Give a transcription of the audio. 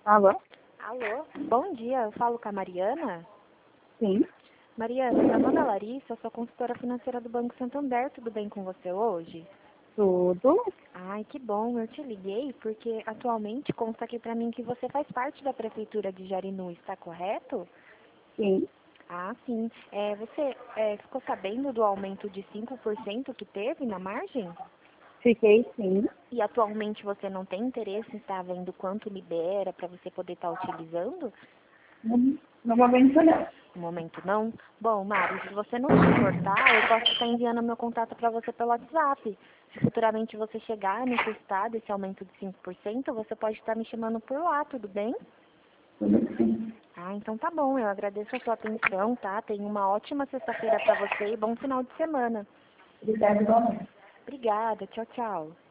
Alô? Alô, bom dia, eu falo com a Mariana. Sim. Mariana, meu nome é Larissa, eu sou consultora financeira do Banco Santander, tudo bem com você hoje? Tudo? Ai, que bom, eu te liguei porque atualmente consta aqui pra mim que você faz parte da Prefeitura de Jarinu, está correto? Sim. Ah, sim. Você ficou sabendo do aumento de 5% que teve na margem? Fiquei sim. E atualmente você não tem interesse em estar vendo quanto libera para você poder estar utilizando? No momento não. No momento não? Bom, Mari, se você não se importar, eu posso estar enviando meu contato para você pelo WhatsApp. Se futuramente você chegar a necessitar desse aumento de 5%, você pode estar me chamando por lá, tudo bem? Tudo sim. Ah, então tá bom. Eu agradeço a sua atenção, tá? Tenha uma ótima sexta-feira para você e bom final de semana. Obrigada igualmente. Obrigada. Tchau, tchau.